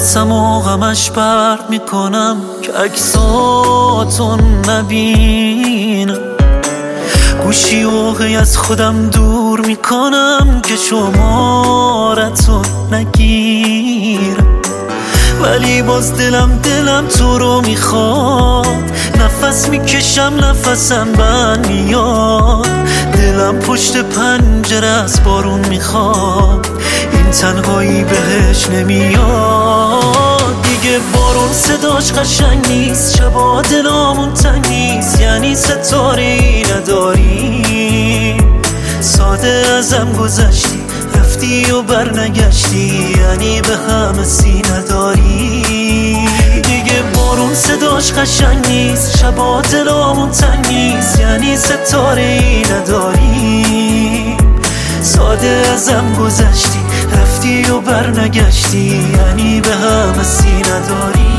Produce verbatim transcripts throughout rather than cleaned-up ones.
حواسم و غمش پرت میکنم که عکساتون نبینم. گوشی اوقی از خودم دور میکنم که شمارتون نگیرم. ولی باز دلم دلم تو رو میخواد، نفس میکشم نفسم بند میاد. دلم پشت پنجره از بارون میخواد، این تنهایی بهش نمیاد. دیگه بارون صداش قشنگ نیست، شبا دلامون تنگ نیست، یعنی ستاره‌ای نداری. ساده ازم گذشتی رفتی و برنگشتی، یعنی به همه سی نداری. دیگه بارون صداش قشنگ نیست، شبا دلامون تنگ نیست، یعنی ستاره‌ای نداری. ساده ازم گذشتی رفتی و برنگشتی، یعنی به همه سی نداری.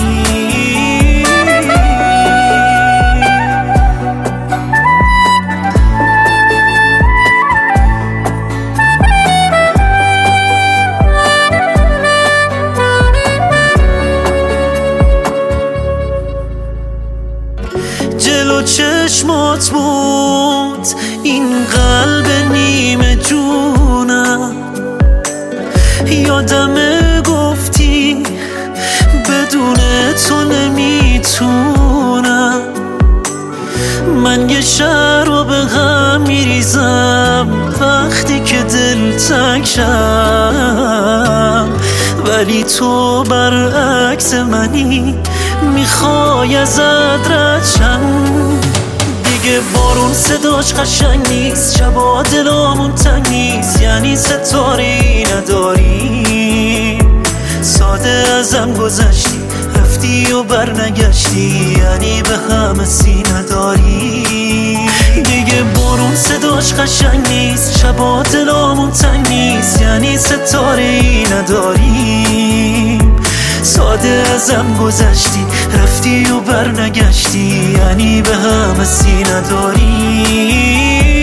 جلو چشمات بود این قلب نیمه جونم، یادمه گفتی بدون تو نمیتونم. من یه شهر رو به هم میریزم وقتی که دل تنگ شم، ولی تو برعکس منی میخوای ازت رد شم. دیگه بارون صداش قشنگ نیست، شبا دلامون تنگ نیست، یعنی ستاره‌ای نداری. ساده ازم گذشتی رفتی و برنگشتی، یعنی به همه سی نداری. دیگه بارون صداش قشنگ نیست، شبا دلامون تنگ نیست، یعنی ستاره‌ای نداری. ساده ازم گذشتی رفتی و برنگشتی، یعنی به همه سی نداری.